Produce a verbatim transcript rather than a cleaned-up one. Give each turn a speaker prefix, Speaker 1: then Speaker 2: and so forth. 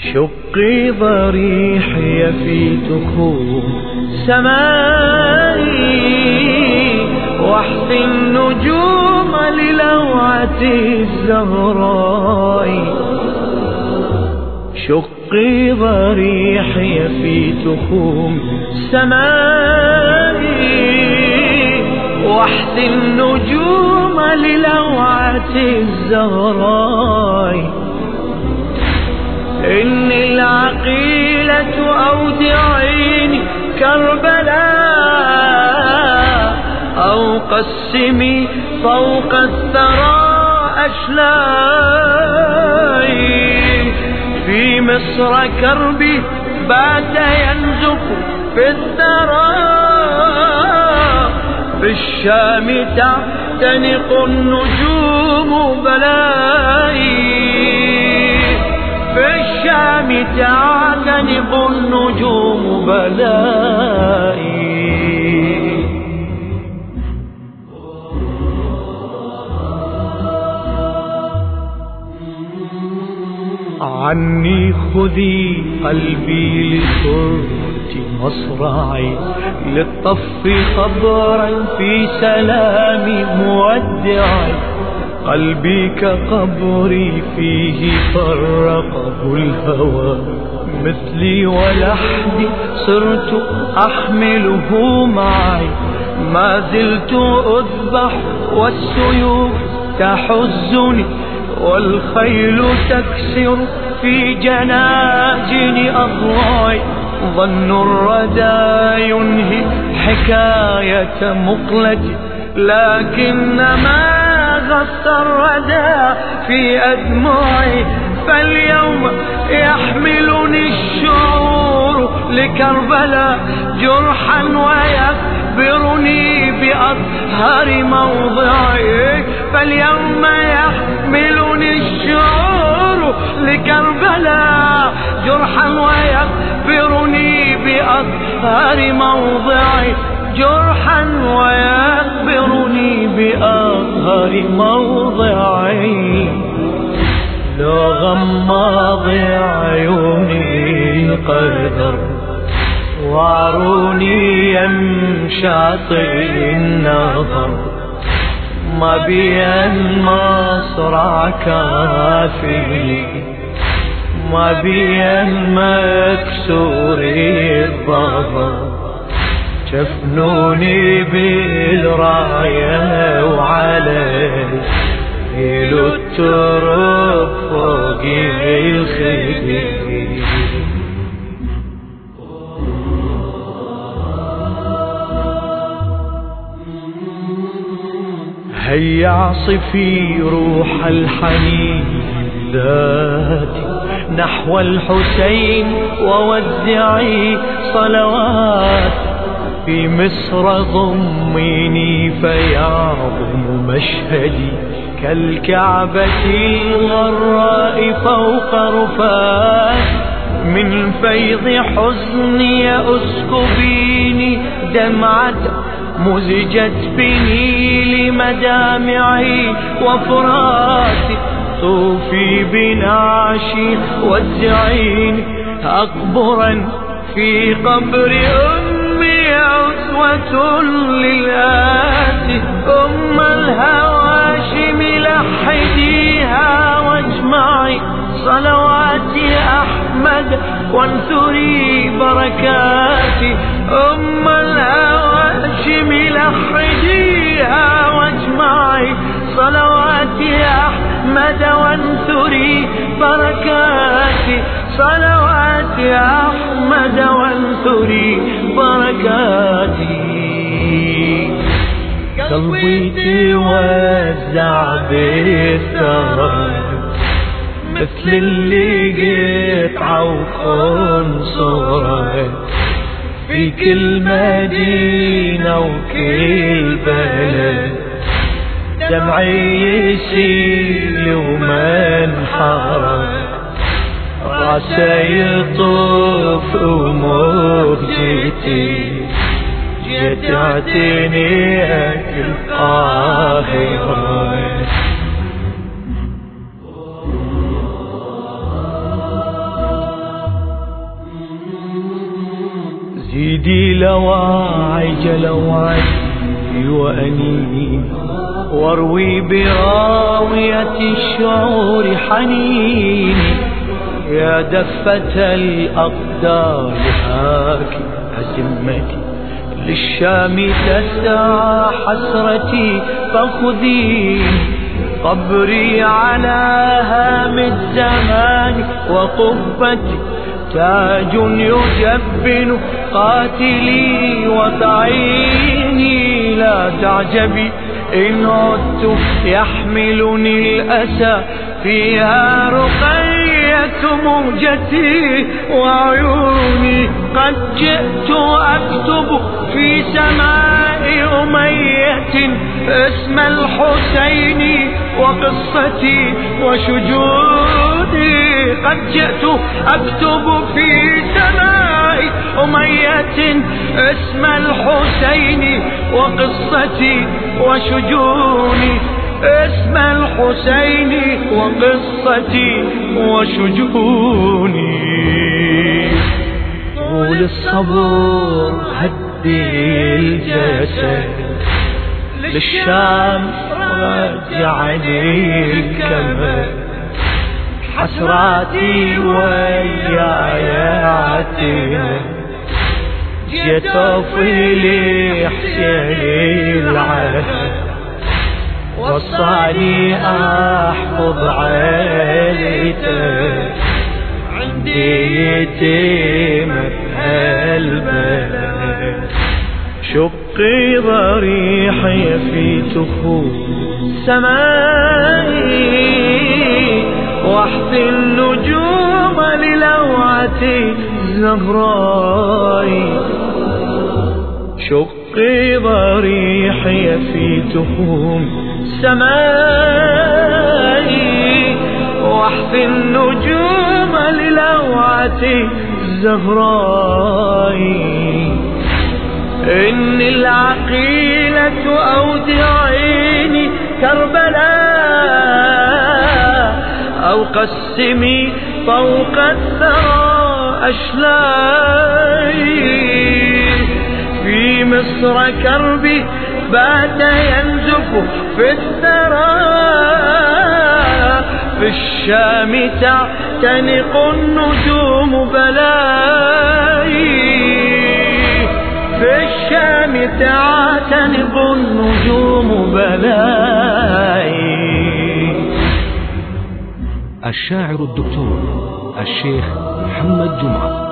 Speaker 1: شقي ضريحي في تخوم سمائي واحثي النجوم للوعة الزهراء. شقي ضريحي في تخوم سمائي واحثي النجوم للوعة الزهراء. إني العقيلة أودعيني كربلاء أو قسمي فوق الثرى أشلاي. في مصر كربي بات ينزف في الثرى، في الشام تعتنق النجوم بلائي. في الشام تعتنق النجوم بلائي. عني خذي قلبي لصرت مصرعي، للطف قبرا في سلام مودعي. قلبي كقبري فيه فرقه الهوى، مثلي ولحدي صرت أحمله معي. ما زلت أذبح والسيوف تحزني، والخيل تكسر في جناجن أضلاعي. ظن الردى ينهي حكاية مقلتي، لكنما غص الردى في أدمعي. فاليوم يحملني الشعور لكربلاء جرحا ويخبرني بأطهر موضعي. فاليوم يحملني الشعور لكربلاء جرحا ويخبرني بأطهر موضعي. جرحا ويخبرني بأطهر موضعي. لو غمض عيوني القدر وعروني يمشاطئ النظر، ما بي المصرع كافي، ما بي المكسور الظهر. شفنوني بالراية وعلي يلو التراب فوق الخدير. هيا عصفي روح الحنين ذاتي نحو الحسين، وودعي صلوات. في مصر ضميني فيعظم مشهدي، كالكعبة الغراء فوق رفات. من فيض حزني أسكبيني دمعة مزجت بنيل مدامعي وفراتي. طوفي بنعشي وادعيني أقبرا في قبر أمي عسوة للآتي. أم الهواشم لحديها واجمعي صلوات أحمد وانثري بركاتي. أم الهواشم لحديها واجمعي صلوات أحمد وانثري بركاتي. صلوات أحمد وانثري بركاتي. قلبي توزع بالثرى مثل اللي قطعة وخنصرة، في كل مدينة وكل بلد. دمعي يسيل ومنحرة، راسي يطوف وموجتي. جيت اعتنيك القاهرة. جدي لواعي جلواعي وأنين واروي براوية الشعور حنيني يا دفة الأقدار هاك عزمتي للشام تسعى حسرتي فخذيني قبري على هام الزمان وقبتي تاج يجبن قاتلي وطعيني لا تعجبي إن عدت يحملني الأسى فيها رقية موجتي وعيوني قد جئت أكتب في سماء أمية اسم الحسين وقصتي وشجوني قد جئت أكتب في سماء أمية اسم الحسين وقصتي وشجوني اسم الحسين وقصتي وشجوني طول الصبر هدي الجسد للشام رجعني الكمل حسراتي وياياتي جيت طفلي حسين العهد وصاني أحفظ عيلته عندي يتيم بهالبلد شقي ضريحي في تخوم سمائي واحث النجوم للوعتي زهراي شقي ضريحي في تخوم سمائي واحث النجوم للوعتي زهراي إن العقيلة أودعيني كربلاء أو قسمي فوق الثرى أشلاي في مصر كربي بات ينزف في الثرى في الشام تعتنق النجوم بلاي في الشام تعتنق النجوم بلاي.
Speaker 2: الشاعر الدكتور الشيخ محمد جمعة.